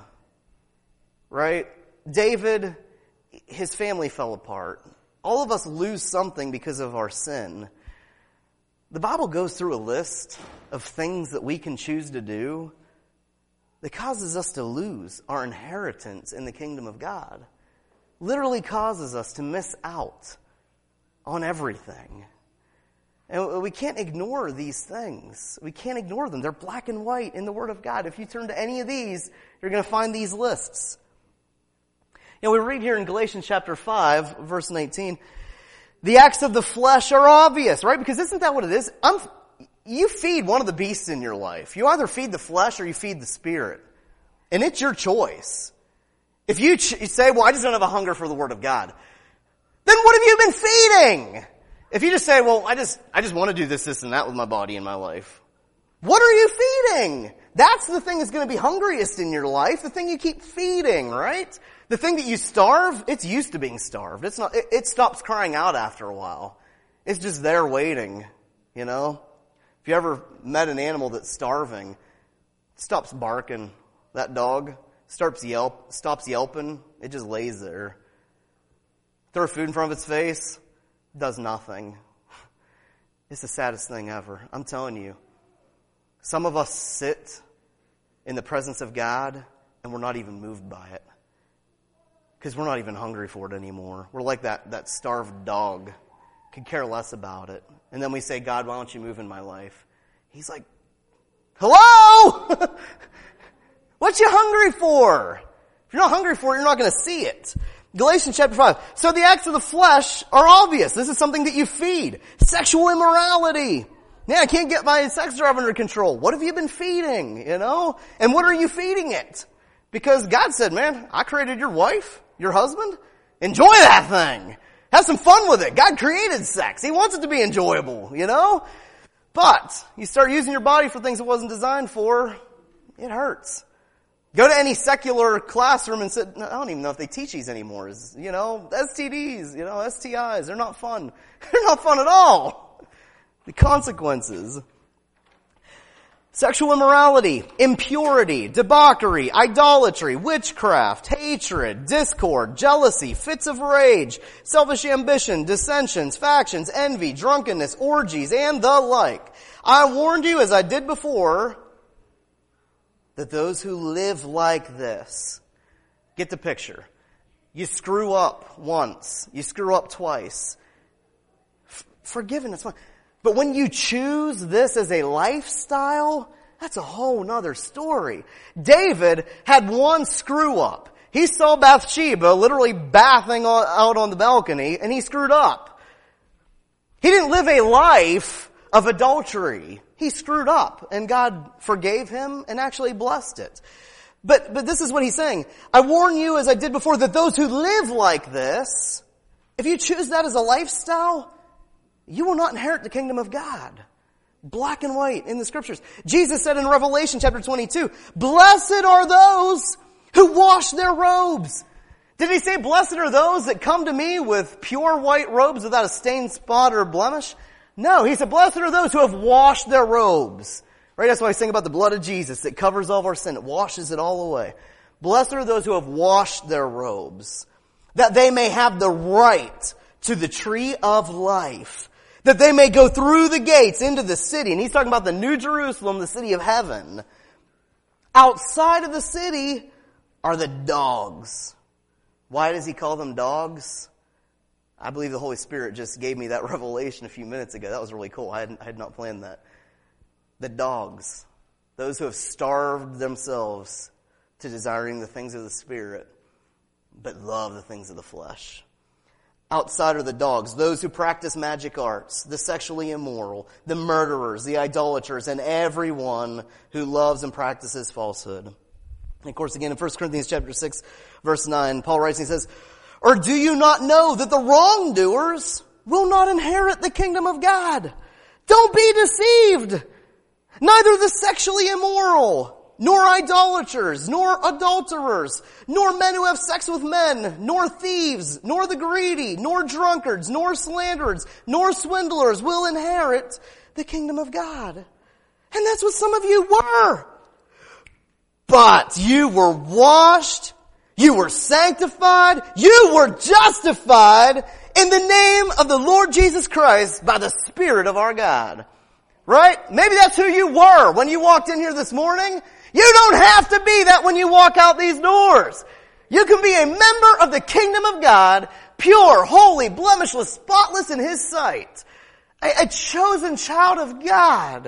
right? David, his family fell apart. All of us lose something because of our sin. The Bible goes through a list of things that we can choose to do that causes us to lose our inheritance in the kingdom of God. Literally causes us to miss out on everything. And we can't ignore these things. We can't ignore them. They're black and white in the Word of God. If you turn to any of these, you're going to find these lists. You know, we read here in Galatians chapter five, verse nineteen, the acts of the flesh are obvious, right? Because isn't that what it is? I'm, you feed one of the beasts in your life. You either feed the flesh or you feed the spirit. And it's your choice. If you, ch- you say, well, I just don't have a hunger for the Word of God, then what have you been feeding? If you just say, well, I just, I just want to do this, this, and that with my body and my life, what are you feeding? That's the thing that's going to be hungriest in your life, the thing you keep feeding, right? The thing that you starve, it's used to being starved. It's not, it, it stops crying out after a while. It's just there waiting, you know? If you ever met an animal that's starving, it stops barking. That dog starts yelp, stops yelping, it just lays there. Throw food in front of its face, does nothing. It's the saddest thing ever. I'm telling you. Some of us sit in the presence of God and we're not even moved by it. Because we're not even hungry for it anymore. We're like that, that starved dog. Could care less about it. And then we say, God, why don't you move in my life? He's like, hello? What you hungry for? If you're not hungry for it, you're not going to see it. Galatians chapter five. So the acts of the flesh are obvious. This is something that you feed. Sexual immorality. Yeah, I can't get my sex drive under control. What have you been feeding, you know? And what are you feeding it? Because God said, man, I created your wife, your husband. Enjoy that thing. Have some fun with it. God created sex. He wants it to be enjoyable, you know? But you start using your body for things it wasn't designed for, it hurts. Go to any secular classroom and sit, I don't even know if they teach these anymore. Is, you know, S T Ds, you know, S T Is, they're not fun. They're not fun at all. The consequences. Sexual immorality, impurity, debauchery, idolatry, witchcraft, hatred, discord, jealousy, fits of rage, selfish ambition, dissensions, factions, envy, drunkenness, orgies, and the like. I warned you, as I did before, that those who live like this, get the picture. You screw up once. You screw up twice. F- forgiven, it's fine. But when you choose this as a lifestyle, that's a whole nother story. David had one screw up. He saw Bathsheba literally bathing out on the balcony, and he screwed up. He didn't live a life of adultery. He screwed up, and God forgave him and actually blessed it. But, but this is what he's saying. I warn you, as I did before, that those who live like this, if you choose that as a lifestyle, you will not inherit the kingdom of God. Black and white in the scriptures. Jesus said in Revelation chapter twenty-two, blessed are those who wash their robes. Did he say, blessed are those that come to me with pure white robes without a stain, spot, or blemish? No, he said, blessed are those who have washed their robes. Right? That's why I sing about the blood of Jesus that covers all of our sin. It washes it all away. Blessed are those who have washed their robes, that they may have the right to the tree of life, that they may go through the gates into the city. And he's talking about the New Jerusalem, the city of heaven. Outside of the city are the dogs. Why does he call them dogs? I believe the Holy Spirit just gave me that revelation a few minutes ago. That was really cool. I, hadn't, I had not planned that. The dogs, those who have starved themselves to desiring the things of the Spirit, but love the things of the flesh. Outside are the dogs, those who practice magic arts, the sexually immoral, the murderers, the idolaters, and everyone who loves and practices falsehood. And of course, again, in First Corinthians chapter six, verse nine, Paul writes, he says, or do you not know that the wrongdoers will not inherit the kingdom of God? Don't be deceived. Neither the sexually immoral, nor idolaters, nor adulterers, nor men who have sex with men, nor thieves, nor the greedy, nor drunkards, nor slanderers, nor swindlers will inherit the kingdom of God. And that's what some of you were. But you were washed, you were sanctified, you were justified in the name of the Lord Jesus Christ by the Spirit of our God. Right? Maybe that's who you were when you walked in here this morning. You don't have to be that when you walk out these doors. You can be a member of the kingdom of God, pure, holy, blemishless, spotless in His sight. A, a chosen child of God.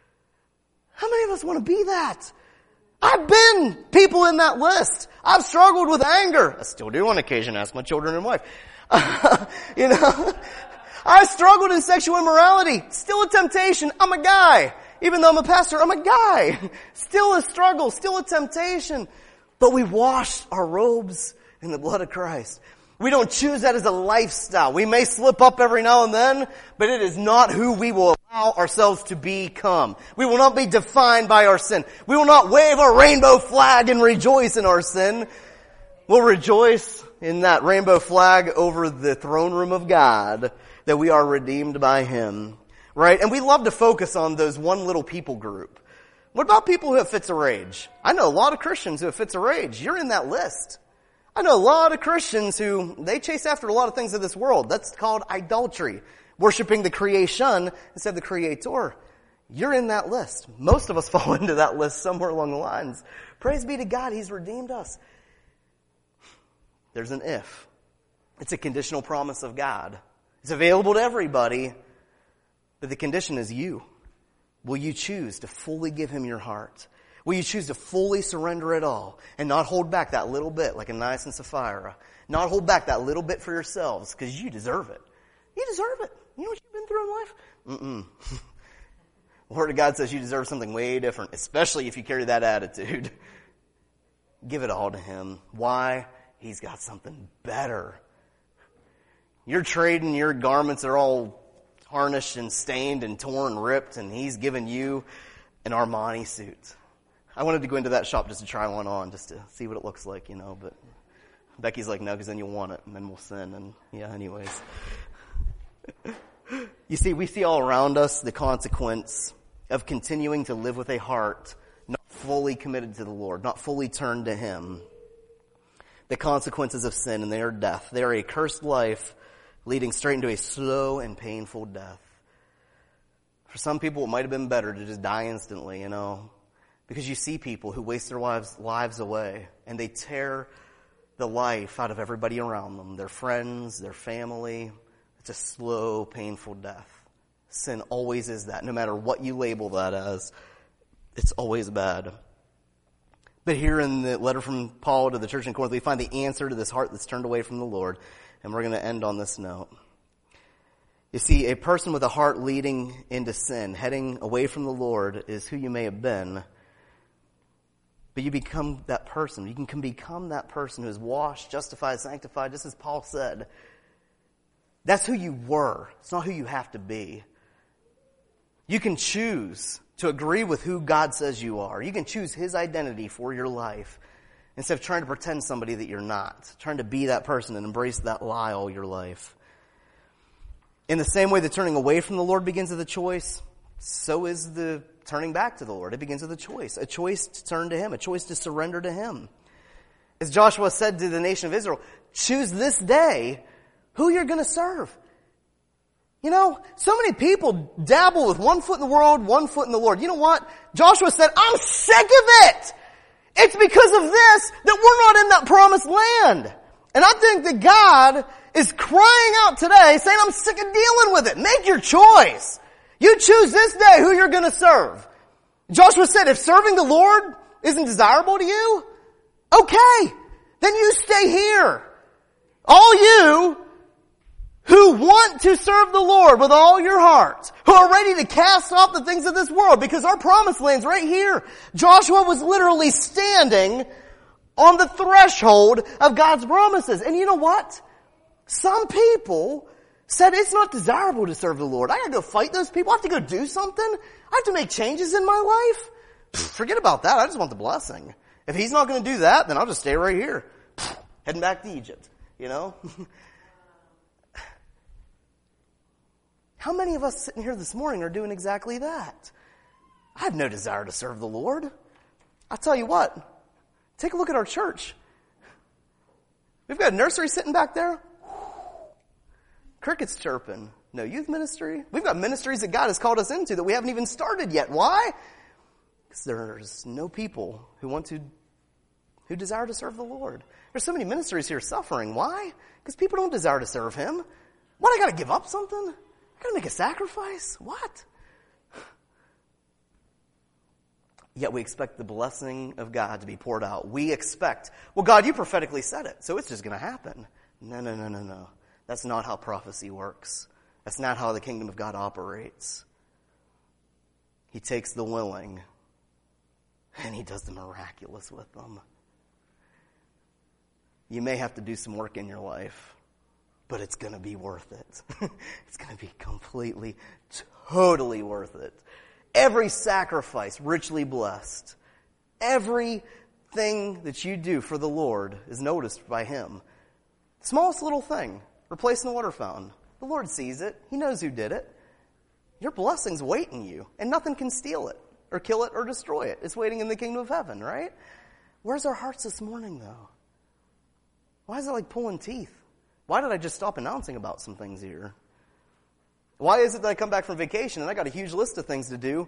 How many of us want to be that? I've been people in that list. I've struggled with anger. I still do on occasion, ask my children and wife. Uh, you know, I struggled in sexual immorality. Still a temptation. I'm a guy. Even though I'm a pastor, I'm a guy. Still a struggle, still a temptation. But we wash our robes in the blood of Christ. We don't choose that as a lifestyle. We may slip up every now and then, but it is not who we will allow ourselves to become. We will not be defined by our sin. We will not wave a rainbow flag and rejoice in our sin. We'll rejoice in that rainbow flag over the throne room of God, that we are redeemed by Him. Right? And we love to focus on those one little people group. What about people who have fits of rage? I know a lot of Christians who have fits of rage. You're in that list. I know a lot of Christians who, they chase after a lot of things of this world. That's called idolatry. Worshiping the creation instead of the creator. You're in that list. Most of us fall into that list somewhere along the lines. Praise be to God, He's redeemed us. There's an if. It's a conditional promise of God. It's available to everybody. But the condition is you. Will you choose to fully give Him your heart? Will you choose to fully surrender it all and not hold back that little bit like Ananias and Sapphira? Not hold back that little bit for yourselves because you deserve it. You deserve it. You know what you've been through in life? Mm-mm. The Word of God says you deserve something way different, especially if you carry that attitude. Give it all to Him. Why? He's got something better. You're trading your garments that are all tarnished and stained and torn and ripped, and He's given you an Armani suit. I wanted to go into that shop just to try one on, just to see what it looks like, you know, but Becky's like, no, because then you'll want it, and then we'll sin, and yeah, anyways. You see, we see all around us the consequence of continuing to live with a heart not fully committed to the Lord, not fully turned to Him. The consequences of sin, and they are death. They are a cursed life leading straight into a slow and painful death. For some people, it might have been better to just die instantly, you know, because you see people who waste their lives, lives away, and they tear the life out of everybody around them, their friends, their family. It's a slow, painful death. Sin always is that. No matter what you label that as, it's always bad. But here in the letter from Paul to the church in Corinth, we find the answer to this heart that's turned away from the Lord. And we're going to end on this note. You see, a person with a heart leading into sin, heading away from the Lord, is who you may have been. But you become that person. You can become that person who is washed, justified, sanctified, just as Paul said. That's who you were. It's not who you have to be. You can choose to agree with who God says you are. You can choose His identity for your life instead of trying to pretend somebody that you're not, trying to be that person and embrace that lie all your life. In the same way that turning away from the Lord begins with a choice, so is the turning back to the Lord. It begins with a choice, a choice to turn to Him, a choice to surrender to Him. As Joshua said to the nation of Israel, choose this day who you're going to serve. You know, so many people dabble with one foot in the world, one foot in the Lord. You know what? Joshua said, I'm sick of it. It's because of this that we're not in that promised land. And I think that God is crying out today saying, I'm sick of dealing with it. Make your choice. You choose this day who you're going to serve. Joshua said, if serving the Lord isn't desirable to you, okay, then you stay here. All you who want to serve the Lord with all your heart, who are ready to cast off the things of this world, because our promised land's right here. Joshua was literally standing on the threshold of God's promises. And you know what? Some people said it's not desirable to serve the Lord. I gotta go fight those people. I have to go do something. I have to make changes in my life. Pfft, forget about that. I just want the blessing. If He's not going to do that, then I'll just stay right here. Pfft, heading back to Egypt, you know? How many of us sitting here this morning are doing exactly that? I have no desire to serve the Lord. I'll tell you what. Take a look at our church. We've got a nursery sitting back there. Crickets chirping. No youth ministry. We've got ministries that God has called us into that we haven't even started yet. Why? Because there's no people who want to, who desire to serve the Lord. There's so many ministries here suffering. Why? Because people don't desire to serve Him. What, I gotta give up something? I gotta make a sacrifice? What? Yet we expect the blessing of God to be poured out. We expect, well, God, you prophetically said it, so it's just going to happen. No, no, no, no, no. That's not how prophecy works. That's not how the kingdom of God operates. He takes the willing, and He does the miraculous with them. You may have to do some work in your life, but it's going to be worth it. It's going to be completely, totally worth it. Every sacrifice richly blessed. Everything that you do for the Lord is noticed by Him. Smallest little thing, replacing the water fountain. The Lord sees it. He knows who did it. Your blessing's waiting you, and nothing can steal it, or kill it, or destroy it. It's waiting in the kingdom of heaven, right? Where's our hearts this morning, though? Why is it like pulling teeth? Why did I just stop announcing about some things here? Why is it that I come back from vacation and I got a huge list of things to do?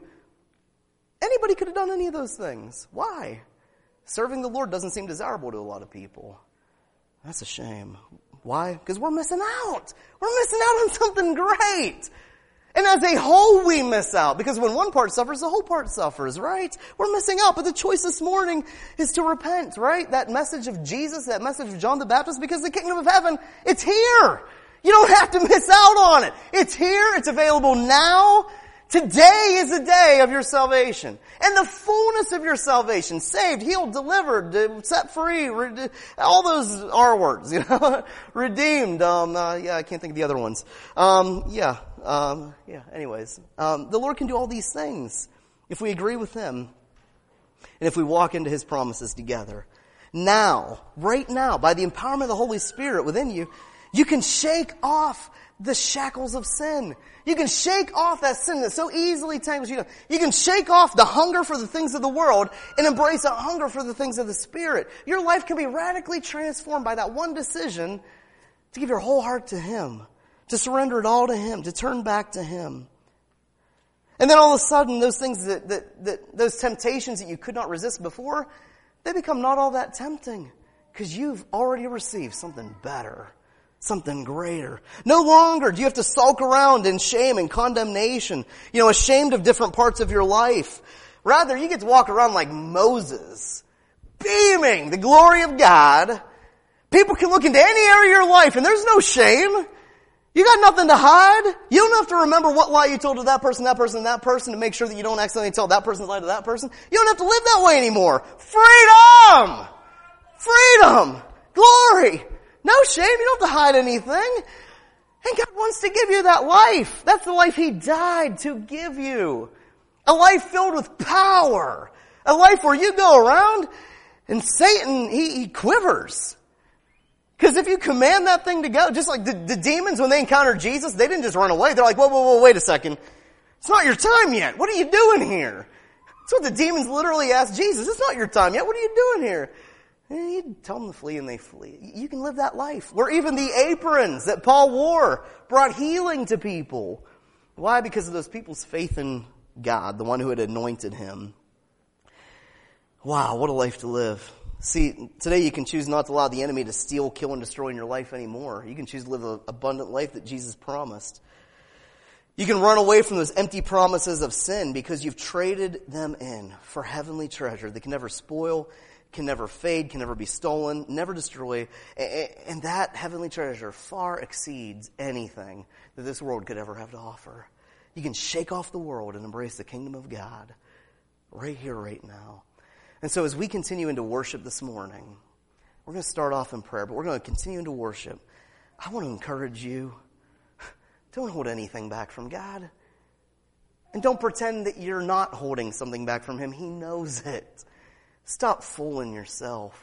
Anybody could have done any of those things. Why? Serving the Lord doesn't seem desirable to a lot of people. That's a shame. Why? Because we're missing out. We're missing out on something great. And as a whole, we miss out. Because when one part suffers, the whole part suffers, right? We're missing out. But the choice this morning is to repent, right? That message of Jesus, that message of John the Baptist, because the kingdom of heaven, it's here. You don't have to miss out on it. It's here. It's available now. Today is the day of your salvation. And the fullness of your salvation. Saved, healed, delivered, set free. All those R words, you know. Redeemed. Um, uh, yeah, I can't think of the other ones. Um, yeah. Um, yeah, anyways. Um, the Lord can do all these things if we agree with Him. And if we walk into His promises together. Now, right now, by the empowerment of the Holy Spirit within you, you can shake off the shackles of sin. You can shake off that sin that so easily tangles you. You can shake off the hunger for the things of the world and embrace a hunger for the things of the Spirit. Your life can be radically transformed by that one decision to give your whole heart to Him, to surrender it all to Him, to turn back to Him. And then all of a sudden, those things that, that, that those temptations that you could not resist before, they become not all that tempting because you've already received something better. Something greater. No longer do you have to sulk around in shame and condemnation, you know, ashamed of different parts of your life. Rather, you get to walk around like Moses, beaming the glory of God. People can look into any area of your life and there's no shame. You got nothing to hide. You don't have to remember what lie you told to that person, that person, and that person to make sure that you don't accidentally tell that person's lie to that person. You don't have to live that way anymore. Freedom! Freedom! Glory! No shame. You don't have to hide anything. And God wants to give you that life. That's the life He died to give you. A life filled with power. A life where you go around and Satan, he, he quivers. Because if you command that thing to go, just like the, the demons when they encountered Jesus, they didn't just run away. They're like, whoa, whoa, whoa, wait a second. It's not your time yet. What are you doing here? That's what the demons literally asked Jesus. It's not your time yet. What are you doing here? And you tell them to flee and they flee. You can live that life. Where even the aprons that Paul wore brought healing to people. Why? Because of those people's faith in God, the one who had anointed him. Wow, what a life to live. See, today you can choose not to allow the enemy to steal, kill, and destroy in your life anymore. You can choose to live an abundant life that Jesus promised. You can run away from those empty promises of sin because you've traded them in for heavenly treasure that can never spoil, can never fade, can never be stolen, never destroy. And that heavenly treasure far exceeds anything that this world could ever have to offer. You can shake off the world and embrace the kingdom of God right here, right now. And so as we continue into worship this morning, we're going to start off in prayer, but we're going to continue into worship. I want to encourage you, don't hold anything back from God. And don't pretend that you're not holding something back from Him. He knows it. Stop fooling yourself.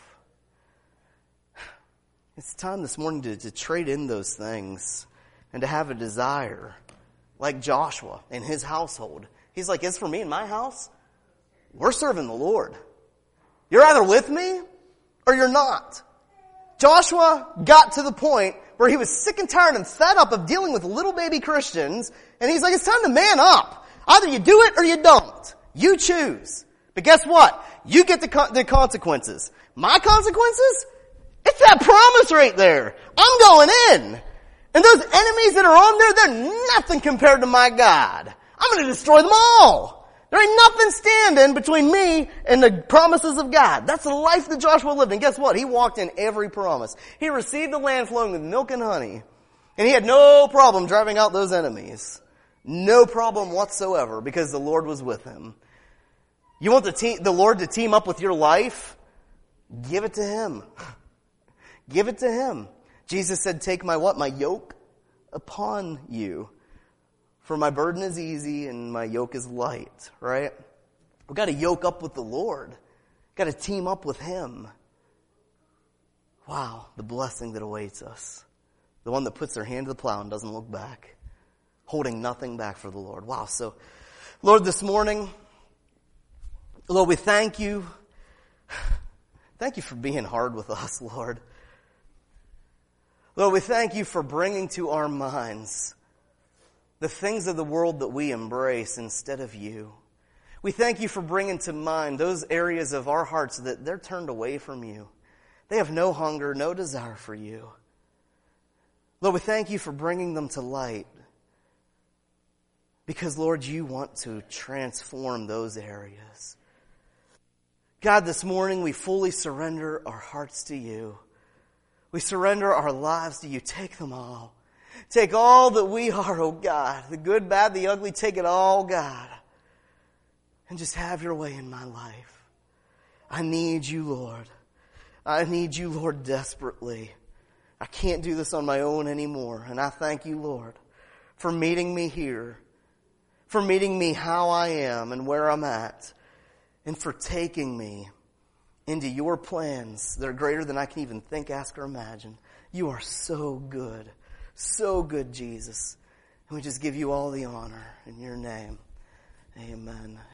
It's time this morning to, to trade in those things and to have a desire like Joshua in his household. He's like, as for me and my house, we're serving the Lord. You're either with me or you're not. Joshua got to the point where he was sick and tired and fed up of dealing with little baby Christians. And he's like, it's time to man up. Either you do it or you don't. You choose. But guess what? You get the, con- the consequences. My consequences? It's that promise right there. I'm going in. And those enemies that are on there, they're nothing compared to my God. I'm going to destroy them all. There ain't nothing standing between me and the promises of God. That's the life that Joshua lived. And guess what? He walked in every promise. He received the land flowing with milk and honey. And he had no problem driving out those enemies. No problem whatsoever, because the Lord was with him. You want the, te- the Lord to team up with your life? Give it to Him. Give it to Him. Jesus said, take my what? My yoke upon you. For my burden is easy and my yoke is light, right? We've got to yoke up with the Lord. We've got to team up with Him. Wow, the blessing that awaits us. The one that puts their hand to the plow and doesn't look back. Holding nothing back for the Lord. Wow, so, Lord, this morning, Lord, we thank you. Thank you for being hard with us, Lord. Lord, we thank you for bringing to our minds the things of the world that we embrace instead of you. We thank you for bringing to mind those areas of our hearts that they're turned away from you. They have no hunger, no desire for you. Lord, we thank you for bringing them to light. Because, Lord, you want to transform those areas. God, this morning we fully surrender our hearts to you. We surrender our lives to you. Take them all. Take all that we are, oh God. The good, bad, the ugly, take it all, God. And just have your way in my life. I need you, Lord. I need you, Lord, desperately. I can't do this on my own anymore. And I thank you, Lord, for meeting me here. For meeting me how I am and where I'm at. And for taking me into your plans that are greater than I can even think, ask, or imagine. You are so good. So good, Jesus. And we just give you all the honor in your name. Amen.